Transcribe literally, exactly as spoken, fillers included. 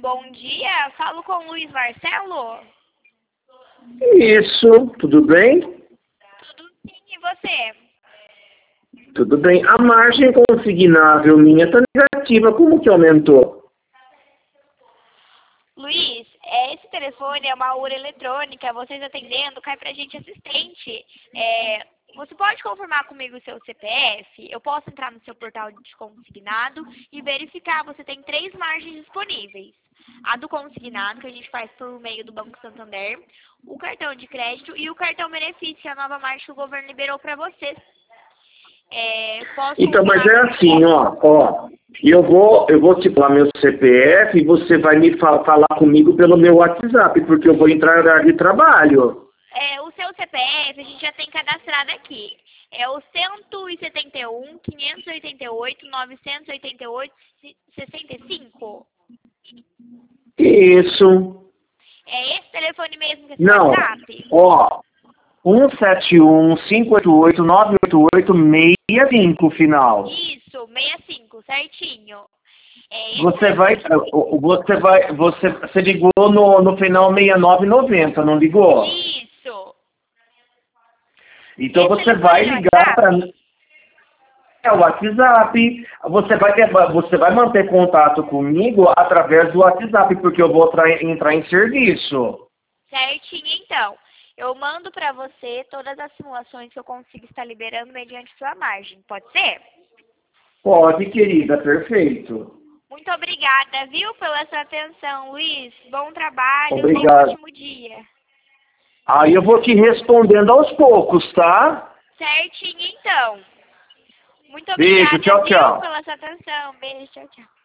Bom dia, falo com o Luiz Marcelo? Isso, tudo bem? Tudo sim, e você? Tudo bem. A margem consignável minha está negativa, como que aumentou? Luiz, esse telefone é uma urna eletrônica, vocês atendendo, cai pra gente assistente. É, você pode confirmar comigo o seu C P F? Eu posso entrar no seu portal de consignado e verificar, você tem três margens disponíveis. A do consignado, que a gente faz por meio do Banco Santander, o cartão de crédito e o cartão benefício, que é a nova margem que o governo liberou para você. É, posso Então, mas é confirmar? assim, ó, ó, eu vou, eu vou te falar meu C P F e você vai me fa falar comigo pelo meu WhatsApp, porque eu vou entrar em horário de trabalho. É, o seu C P F a gente já tem cadastrado aqui. É o cento e setenta e um, quinhentos e oitenta e oito, novecentos e oitenta e oito, sessenta e cinco. Isso. É esse telefone mesmo que é seu Não, WhatsApp? ó, um sete um, cinco oito oito, nove oito oito, seis cinco final. Isso, sessenta e cinco, certinho. É esse Você vai, telefone. você vai, você, você ligou no, no final sessenta e nove noventa, não ligou? Isso. Então Esse você telefone vai é ligar para WhatsApp? é o WhatsApp. Você vai ter, você vai manter contato comigo através do WhatsApp, porque eu vou tra- entrar em serviço. Certinho, então. Eu mando para você todas as simulações que eu consigo estar liberando mediante sua margem. Pode ser? Pode, querida, perfeito. Muito obrigada, viu, pela sua atenção, Luiz. Bom trabalho, tenha um Obrigado. ótimo dia. Aí eu vou te respondendo aos poucos, tá? Certinho, então. Muito Beijo, obrigada, tchau, viu, tchau. pela sua atenção. Beijo, tchau, tchau.